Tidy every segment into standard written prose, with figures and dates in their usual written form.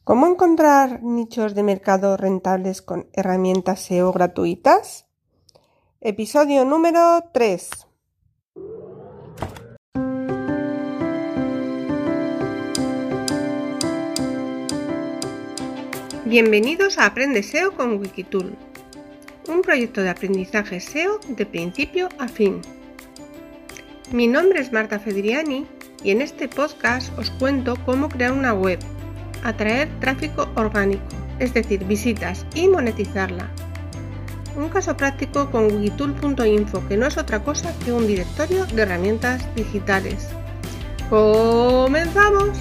¿Cómo encontrar nichos de mercado rentables con herramientas SEO gratuitas? Episodio número 3. Bienvenidos a Aprende SEO con Wikitool, un proyecto de aprendizaje SEO de principio a fin. Mi nombre es Marta Fedriani y en este podcast os cuento cómo crear una web, atraer tráfico orgánico, es decir, visitas, y monetizarla. Un caso práctico con wikitool.info, que no es otra cosa que un directorio de herramientas digitales. ¡Comenzamos!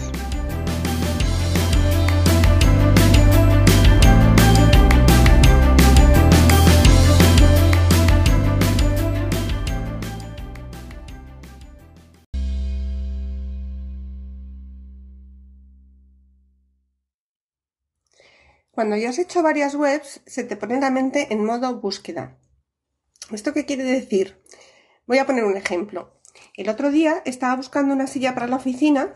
Cuando ya has hecho varias webs, se te pone la mente en modo búsqueda. ¿Esto qué quiere decir? Voy a poner un ejemplo. El otro día estaba buscando una silla para la oficina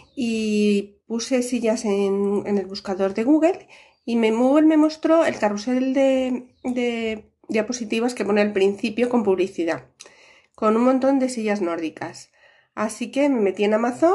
y puse sillas en el buscador de Google y Google me mostró el carrusel de diapositivas que pone al principio con publicidad, con un montón de sillas nórdicas. Así que me metí en Amazon,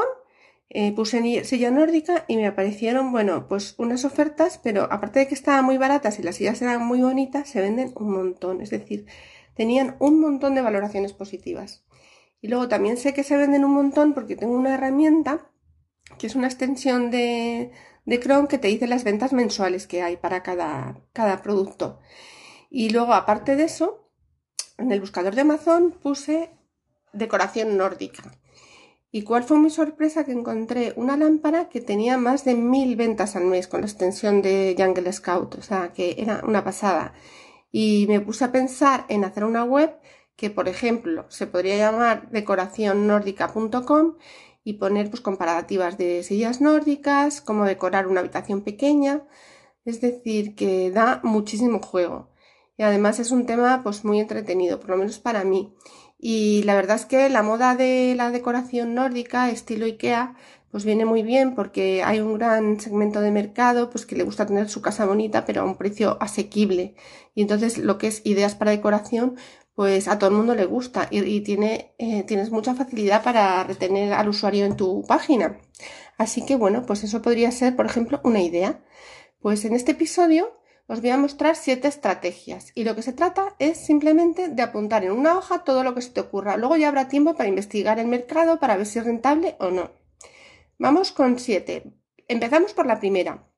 puse silla nórdica y me aparecieron, pues unas ofertas, pero aparte de que estaban muy baratas y las sillas eran muy bonitas, se venden un montón, es decir, tenían un montón de valoraciones positivas. Y luego también sé que se venden un montón porque tengo una herramienta que es una extensión de Chrome que te dice las ventas mensuales que hay para cada producto. Y luego, aparte de eso, en el buscador de Amazon puse decoración nórdica. ¿Y cuál fue mi sorpresa? Que encontré una lámpara que tenía más de 1000 ventas al mes con la extensión de Jungle Scout, o sea que era una pasada. Y me puse a pensar en hacer una web que, por ejemplo, se podría llamar decoracionnordica.com y poner pues comparativas de sillas nórdicas, cómo decorar una habitación pequeña, es decir, que da muchísimo juego. Y además es un tema pues muy entretenido, por lo menos para mí. Y la verdad es que la moda de la decoración nórdica, estilo IKEA, pues viene muy bien porque hay un gran segmento de mercado pues que le gusta tener su casa bonita pero a un precio asequible. Y entonces lo que es ideas para decoración, pues a todo el mundo le gusta y tienes mucha facilidad para retener al usuario en tu página. Así que pues eso podría ser, por ejemplo, una idea. Pues en este episodio os voy a mostrar 7 estrategias y lo que se trata es simplemente de apuntar en una hoja todo lo que se te ocurra. Luego ya habrá tiempo para investigar el mercado para ver si es rentable o no. Vamos con 7. Empezamos por la primera.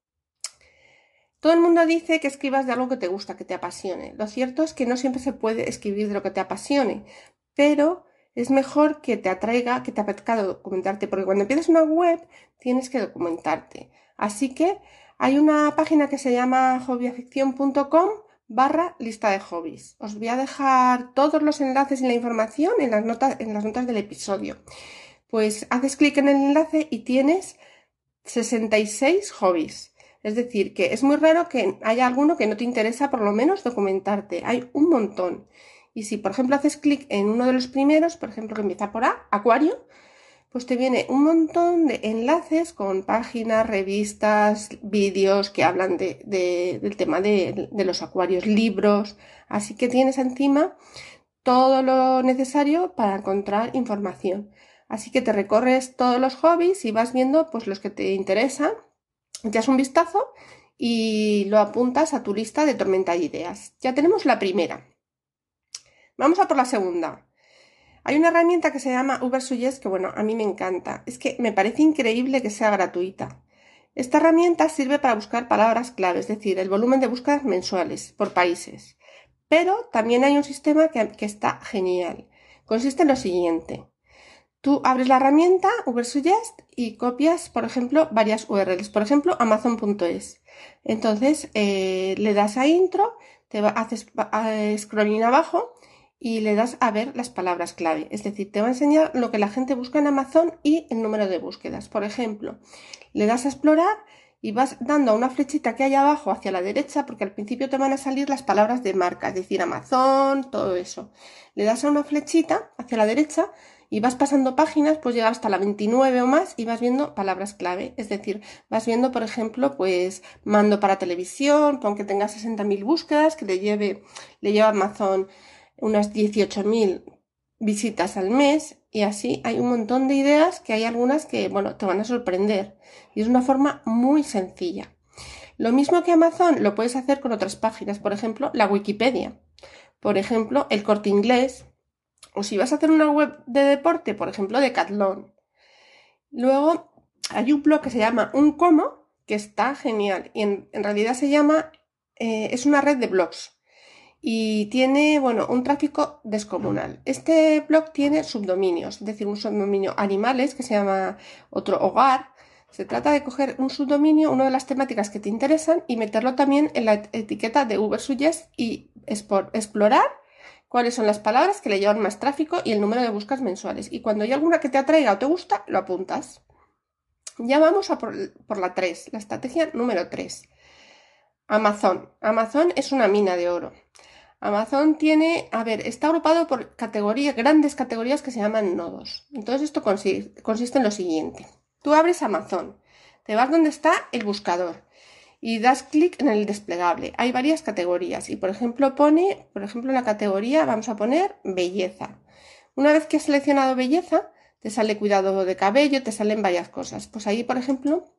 Todo el mundo dice que escribas de algo que te gusta, que te apasione. Lo cierto es que no siempre se puede escribir de lo que te apasione, pero es mejor que te atraiga, que te apetezca documentarte, porque cuando empiezas una web tienes que documentarte. Así que hay una página que se llama hobbyaficción.com/lista de hobbies. Os voy a dejar todos los enlaces y la información en las notas del episodio. Pues haces clic en el enlace y tienes 66 hobbies. Es decir, que es muy raro que haya alguno que no te interesa por lo menos documentarte. Hay un montón. Y si, por ejemplo, haces clic en uno de los primeros, por ejemplo, que empieza por A, acuario, pues te viene un montón de enlaces con páginas, revistas, vídeos que hablan del tema de los acuarios, libros. Así que tienes encima todo lo necesario para encontrar información. Así que te recorres todos los hobbies y vas viendo pues los que te interesan, te das un vistazo y lo apuntas a tu lista de tormenta de ideas. Ya tenemos la primera. Vamos a por la segunda. Hay una herramienta que se llama Ubersuggest que a mí me encanta. Es que me parece increíble que sea gratuita. Esta herramienta sirve para buscar palabras clave, es decir, el volumen de búsquedas mensuales por países. Pero también hay un sistema que está genial. Consiste en lo siguiente. Tú abres la herramienta Ubersuggest y copias, por ejemplo, varias URLs. Por ejemplo, amazon.es. Entonces, le das a intro, haces scrolling abajo y le das a ver las palabras clave. Es decir, te va a enseñar lo que la gente busca en Amazon y el número de búsquedas. Por ejemplo, le das a explorar y vas dando a una flechita que hay abajo hacia la derecha, porque al principio te van a salir las palabras de marca, es decir, Amazon, todo eso. Le das a una flechita hacia la derecha y vas pasando páginas, pues llegar hasta la 29 o más y vas viendo palabras clave. Es decir, vas viendo, por ejemplo, pues mando para televisión, aunque tenga 60.000 búsquedas, que le lleva a Amazon unas 18.000 visitas al mes, y así hay un montón de ideas que hay algunas que, bueno, te van a sorprender. Y es una forma muy sencilla. Lo mismo que Amazon lo puedes hacer con otras páginas, por ejemplo, la Wikipedia, por ejemplo, el Corte Inglés, o si vas a hacer una web de deporte, por ejemplo, Decathlon. Luego hay un blog que se llama Un Como, que está genial, y en realidad se llama, es una red de blogs y tiene, bueno, un tráfico descomunal. Este blog tiene subdominios, es decir, un subdominio animales que se llama otro hogar. Se trata de coger un subdominio, una de las temáticas que te interesan, y meterlo también en la etiqueta de Ubersuggest y explorar cuáles son las palabras que le llevan más tráfico y el número de búsquedas mensuales. Y cuando hay alguna que te atraiga o te gusta, lo apuntas. Ya vamos a por la 3, la estrategia número 3. Amazon. Amazon es una mina de oro. Amazon tiene, a ver, está agrupado por categorías, grandes categorías que se llaman nodos. Entonces esto consiste en lo siguiente. Tú abres Amazon, te vas donde está el buscador y das clic en el desplegable. Hay varias categorías y por ejemplo en la categoría vamos a poner belleza. Una vez que has seleccionado belleza, te sale cuidado de cabello, te salen varias cosas. Pues ahí, por ejemplo,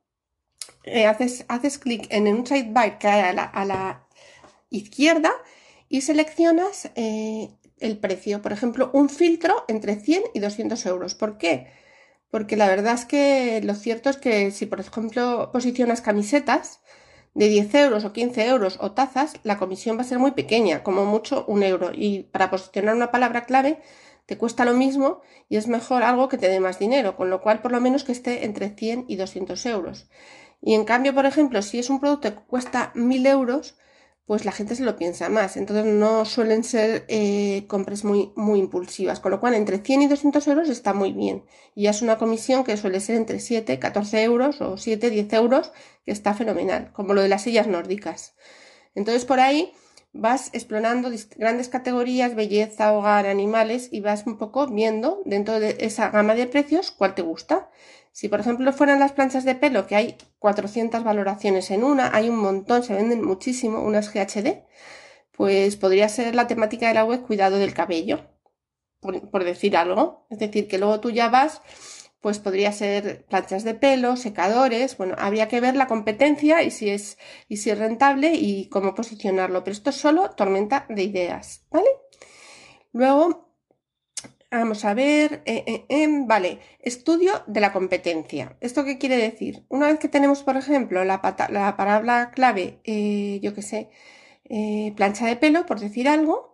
haces clic en un sidebar que hay a la izquierda y seleccionas el precio. Por ejemplo, un filtro entre 100 y 200 euros. ¿Por qué? Porque la verdad es que lo cierto es que si, por ejemplo, posicionas camisetas de 10 euros o 15 euros o tazas, la comisión va a ser muy pequeña, como mucho 1 euro. Y para posicionar una palabra clave te cuesta lo mismo y es mejor algo que te dé más dinero, con lo cual por lo menos que esté entre 100 y 200 euros. Y en cambio, por ejemplo, si es un producto que cuesta 1.000 euros, pues la gente se lo piensa más. Entonces no suelen ser compras muy impulsivas, con lo cual entre 100 y 200 euros está muy bien. Y ya es una comisión que suele ser entre 7, 14 euros o 7, 10 euros, que está fenomenal, como lo de las sillas nórdicas. Entonces por ahí vas explorando grandes categorías, belleza, hogar, animales, y vas un poco viendo dentro de esa gama de precios cuál te gusta. Si por ejemplo fueran las planchas de pelo, que hay 400 valoraciones en una, hay un montón, se venden muchísimo, unas GHD, pues podría ser la temática de la web cuidado del cabello, por decir algo. Es decir, que luego tú ya vas, pues podría ser planchas de pelo, secadores, bueno, habría que ver la competencia y si es rentable y cómo posicionarlo, pero esto es solo tormenta de ideas, ¿vale? Luego, vamos a ver, vale, estudio de la competencia. ¿Esto qué quiere decir? Una vez que tenemos, por ejemplo, la palabra clave, yo qué sé, plancha de pelo, por decir algo,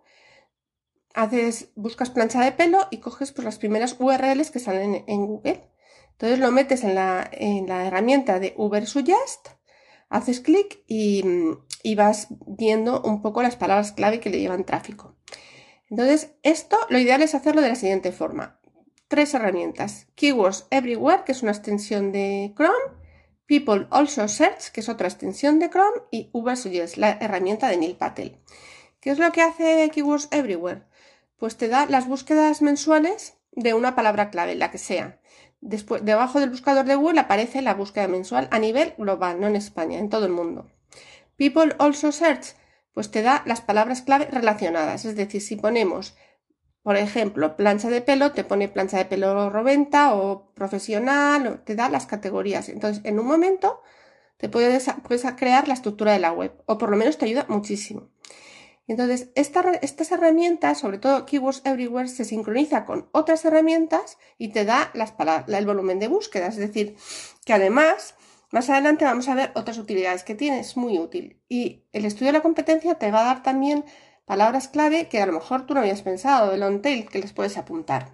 buscas plancha de pelo y coges pues, las primeras URLs que salen en Google. Entonces lo metes en la herramienta de Ubersuggest, haces clic y vas viendo un poco las palabras clave que le llevan tráfico. Entonces, esto lo ideal es hacerlo de la siguiente forma. 3 herramientas. Keywords Everywhere, que es una extensión de Chrome. People Also Search, que es otra extensión de Chrome. Y Ubersuggest, la herramienta de Neil Patel. ¿Qué es lo que hace Keywords Everywhere? Pues te da las búsquedas mensuales de una palabra clave, la que sea. Después, debajo del buscador de Google aparece la búsqueda mensual a nivel global, no en España, en todo el mundo. People Also Search, pues te da las palabras clave relacionadas. Es decir, si ponemos, por ejemplo, plancha de pelo, te pone plancha de pelo roventa o profesional, o te da las categorías. Entonces, en un momento te puedes crear la estructura de la web, o por lo menos te ayuda muchísimo. Entonces, estas herramientas, sobre todo Keywords Everywhere, se sincroniza con otras herramientas y te da el volumen de búsqueda. Es decir, que además, más adelante vamos a ver otras utilidades que tiene, es muy útil. Y el estudio de la competencia te va a dar también palabras clave que a lo mejor tú no habías pensado, de long tail, que les puedes apuntar.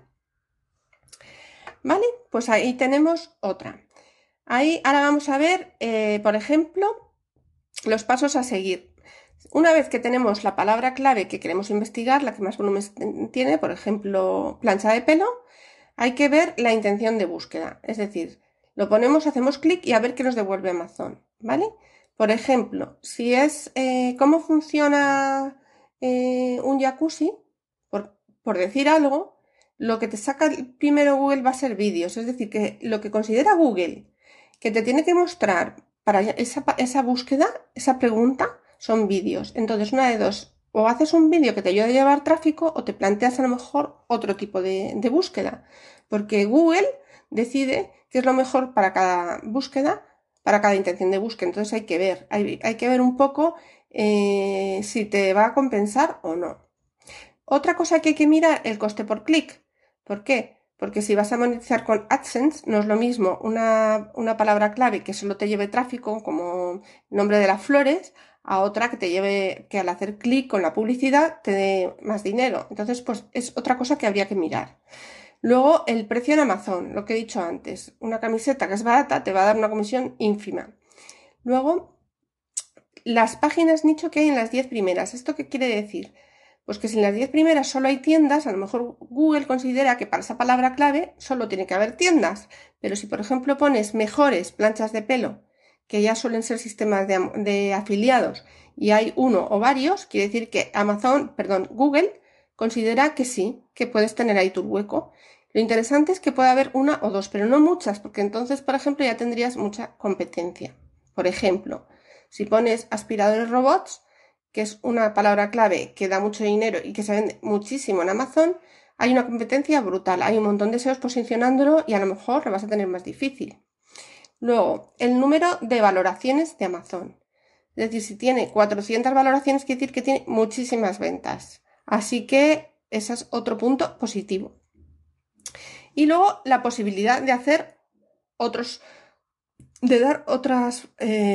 ¿Vale? Pues ahí tenemos otra. Ahí ahora vamos a ver, por ejemplo, los pasos a seguir. Una vez que tenemos la palabra clave que queremos investigar, la que más volumen tiene, por ejemplo, plancha de pelo, hay que ver la intención de búsqueda. Es decir, lo ponemos, hacemos clic y a ver qué nos devuelve Amazon, ¿vale? Por ejemplo, si es cómo funciona un jacuzzi, por decir algo, lo que te saca primero Google va a ser vídeos. Es decir, que lo que considera Google que te tiene que mostrar para esa búsqueda, esa pregunta, son vídeos. Entonces, una de dos, o haces un vídeo que te ayude a llevar tráfico o te planteas a lo mejor otro tipo de búsqueda. Porque Google decide qué es lo mejor para cada búsqueda, para cada intención de búsqueda. Entonces hay que ver un poco si te va a compensar o no. Otra cosa que hay que mirar, el coste por clic. ¿Por qué? Porque si vas a monetizar con AdSense, no es lo mismo una palabra clave que solo te lleve tráfico, como nombre de las flores, a otra que te lleve, que al hacer clic con la publicidad te dé más dinero. Entonces, pues es otra cosa que habría que mirar. Luego, el precio en Amazon, lo que he dicho antes. Una camiseta que es barata te va a dar una comisión ínfima. Luego, las páginas nicho que hay en las 10 primeras. ¿Esto qué quiere decir? Pues que si en las 10 primeras solo hay tiendas, a lo mejor Google considera que para esa palabra clave solo tiene que haber tiendas. Pero si, por ejemplo, pones mejores planchas de pelo, que ya suelen ser sistemas de afiliados, y hay uno o varios, quiere decir que Google considera que sí, que puedes tener ahí tu hueco. Lo interesante es que puede haber una o dos, pero no muchas, porque entonces, por ejemplo, ya tendrías mucha competencia. Por ejemplo, si pones aspiradores robots, que es una palabra clave que da mucho dinero y que se vende muchísimo en Amazon, hay una competencia brutal, hay un montón de SEOs posicionándolo y a lo mejor lo vas a tener más difícil. Luego, el número de valoraciones de Amazon. Es decir, si tiene 400 valoraciones, quiere decir que tiene muchísimas ventas. Así que ese es otro punto positivo. Y luego la posibilidad de hacer de dar otras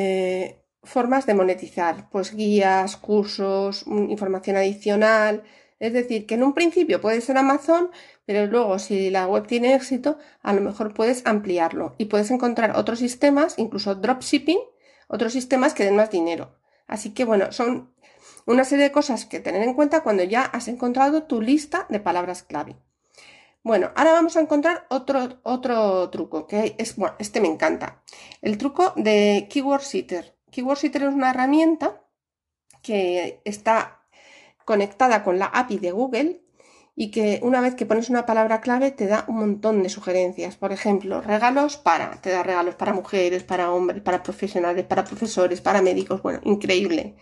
formas de monetizar, pues guías, cursos, información adicional. Es decir, que en un principio puede ser Amazon, pero luego si la web tiene éxito, a lo mejor puedes ampliarlo y puedes encontrar otros sistemas, incluso dropshipping, otros sistemas que den más dinero. Así que bueno, son una serie de cosas que tener en cuenta cuando ya has encontrado tu lista de palabras clave. Bueno, ahora vamos a encontrar otro truco, bueno, este me encanta. El truco de Keyword Sitter. Keyword Sitter es una herramienta que está conectada con la API de Google y que una vez que pones una palabra clave te da un montón de sugerencias. Por ejemplo, te da regalos para mujeres, para hombres, para profesionales, para profesores, para médicos. Bueno, increíble.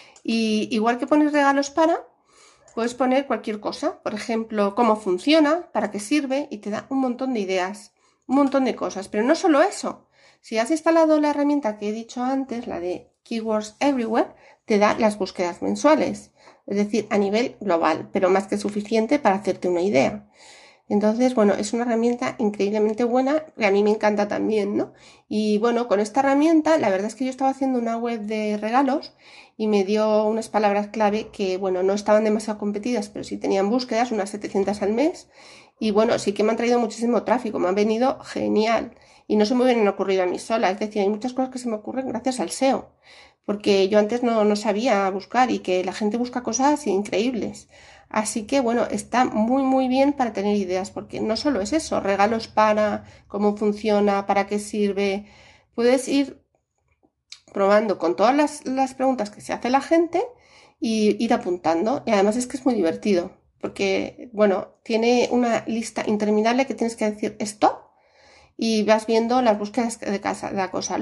Y igual que pones regalos puedes poner cualquier cosa, por ejemplo, cómo funciona, para qué sirve, y te da un montón de ideas, un montón de cosas. Pero no solo eso. Si has instalado la herramienta que he dicho antes, la de Keywords Everywhere, te da las búsquedas mensuales, es decir, a nivel global, pero más que suficiente para hacerte una idea. Entonces, bueno, es una herramienta increíblemente buena, que a mí me encanta también, ¿no? Y bueno, con esta herramienta, la verdad es que yo estaba haciendo una web de regalos y me dio unas palabras clave que, bueno, no estaban demasiado competidas, pero sí tenían búsquedas, unas 700 al mes. Y bueno, sí que me han traído muchísimo tráfico, me han venido genial. Y no se me hubieran ocurrido a mí sola, es decir, hay muchas cosas que se me ocurren gracias al SEO, porque yo antes no sabía buscar y que la gente busca cosas increíbles. Así que bueno, está muy bien para tener ideas, porque no solo es eso, regalos para, cómo funciona, para qué sirve. Puedes ir probando con todas las preguntas que se hace la gente y ir apuntando. Y además es que es muy divertido, porque bueno, tiene una lista interminable que tienes que decir stop y vas viendo las búsquedas de cada cosa.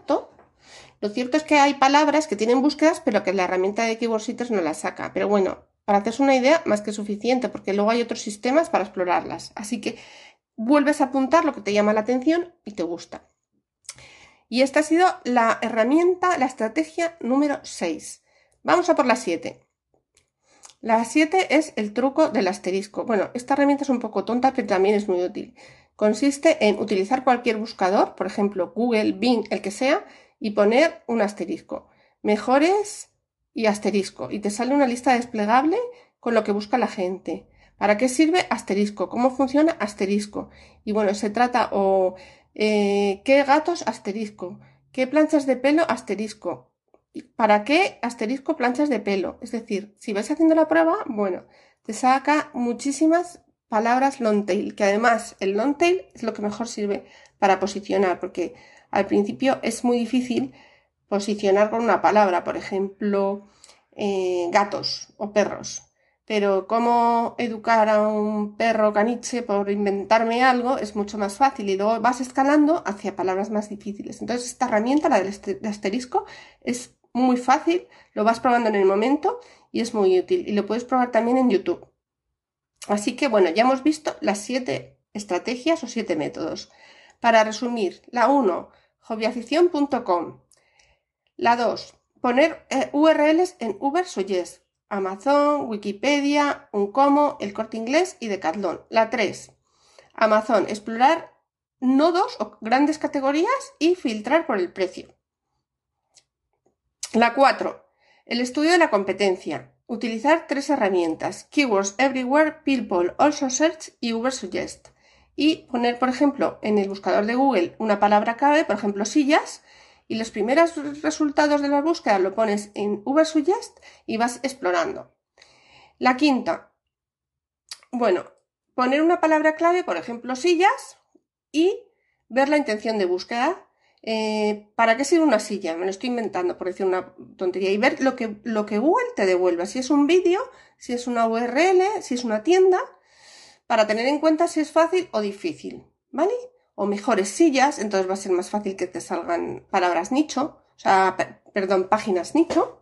Lo cierto es que hay palabras que tienen búsquedas, pero que la herramienta de Keyword Sitters no las saca. Pero bueno, para hacerse una idea, más que suficiente, porque luego hay otros sistemas para explorarlas. Así que vuelves a apuntar lo que te llama la atención y te gusta. Y esta ha sido la estrategia número 6. Vamos a por la 7. La 7 es el truco del asterisco. Bueno, esta herramienta es un poco tonta, pero también es muy útil. Consiste en utilizar cualquier buscador, por ejemplo, Google, Bing, el que sea, y poner un asterisco. Mejores y asterisco. Y te sale una lista desplegable con lo que busca la gente. ¿Para qué sirve? Asterisco. ¿Cómo funciona? Asterisco. Y bueno, se trata ¿qué gatos? Asterisco. ¿Qué planchas de pelo? Asterisco. ¿Para qué? Asterisco planchas de pelo. Es decir, si vais haciendo la prueba, bueno, te saca muchísimas palabras long tail, que además el long tail es lo que mejor sirve para posicionar, porque al principio es muy difícil posicionar con una palabra, por ejemplo, gatos o perros. pero cómo educar a un perro caniche, por inventarme algo, es mucho más fácil y luego vas escalando hacia palabras más difíciles. Entonces esta herramienta, la del asterisco, es muy fácil, lo vas probando en el momento y es muy útil. Y lo puedes probar también en YouTube. Así que bueno, ya hemos visto las 7 estrategias o 7 métodos. Para resumir, la 1, hobbiafición.com. La 2, poner URLs en Ubersuggest, Amazon, Wikipedia, Uncomo, El Corte Inglés y Decathlon. La 3, Amazon, explorar nodos o grandes categorías y filtrar por el precio. La 4, el estudio de la competencia. Utilizar 3 herramientas: Keywords Everywhere, People Also Search y Ubersuggest. Y poner, por ejemplo, en el buscador de Google una palabra clave, por ejemplo, sillas, y los primeros resultados de la búsqueda lo pones en Ubersuggest y vas explorando. La quinta, bueno, poner una palabra clave, por ejemplo, sillas, y ver la intención de búsqueda. ¿Para qué sirve una silla? Me lo estoy inventando por decir una tontería. Y ver lo que Google te devuelva. Si es un vídeo, si es una URL, si es una tienda, para tener en cuenta si es fácil o difícil, ¿vale? O mejores sillas, entonces va a ser más fácil que te salgan palabras nicho, o sea, perdón, páginas nicho.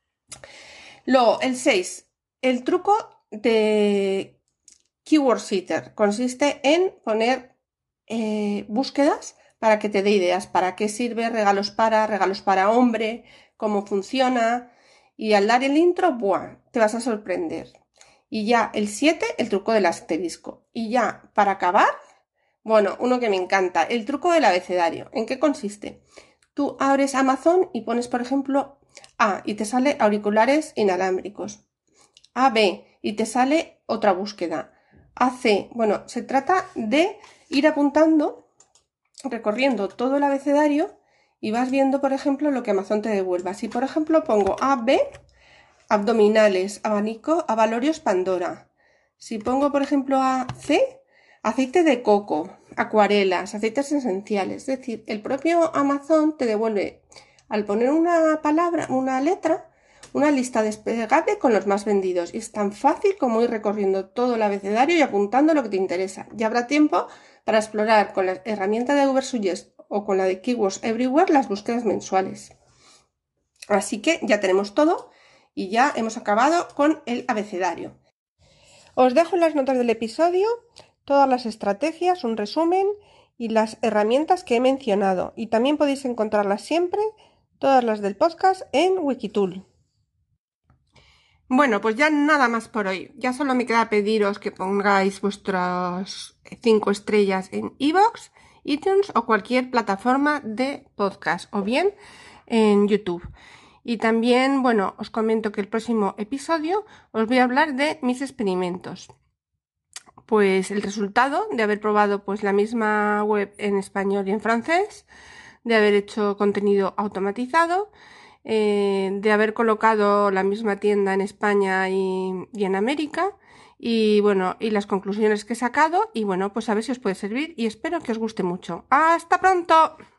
Luego, el 6, el truco de Keyword Sitter consiste en poner búsquedas para que te dé ideas, para qué sirve, regalos para hombre, cómo funciona, y al dar el intro, ¡buah!, te vas a sorprender. Y ya el 7, el truco del asterisco. Y ya, para acabar, bueno, uno que me encanta, el truco del abecedario. ¿En qué consiste? Tú abres Amazon y pones, por ejemplo, A y te sale auriculares inalámbricos. AB y te sale otra búsqueda. AC, bueno, se trata de ir apuntando, recorriendo todo el abecedario y vas viendo, por ejemplo, lo que Amazon te devuelva. Si, por ejemplo, pongo AB, abdominales, abanico, abalorios, Pandora. Si pongo, por ejemplo, AC, aceite de coco, acuarelas, aceites esenciales. Es decir, el propio Amazon te devuelve, al poner una palabra, una letra, una lista desplegable con los más vendidos. Y es tan fácil como ir recorriendo todo el abecedario y apuntando lo que te interesa. Ya habrá tiempo para explorar con la herramienta de Ubersuggest o con la de Keywords Everywhere las búsquedas mensuales. Así que ya tenemos todo y ya hemos acabado con el abecedario. Os dejo en las notas del episodio todas las estrategias, un resumen y las herramientas que he mencionado. Y también podéis encontrarlas siempre, todas las del podcast, en Wikitool. Bueno, pues ya nada más por hoy. Ya solo me queda pediros que pongáis vuestras 5 estrellas en iVoox, iTunes o cualquier plataforma de podcast, o bien en YouTube. Y también, bueno, os comento que el próximo episodio os voy a hablar de mis experimentos. Pues el resultado de haber probado pues la misma web en español y en francés, de haber hecho contenido automatizado, de haber colocado la misma tienda en España y en América, y bueno, y las conclusiones que he sacado, y bueno, pues a ver si os puede servir y espero que os guste mucho. ¡Hasta pronto!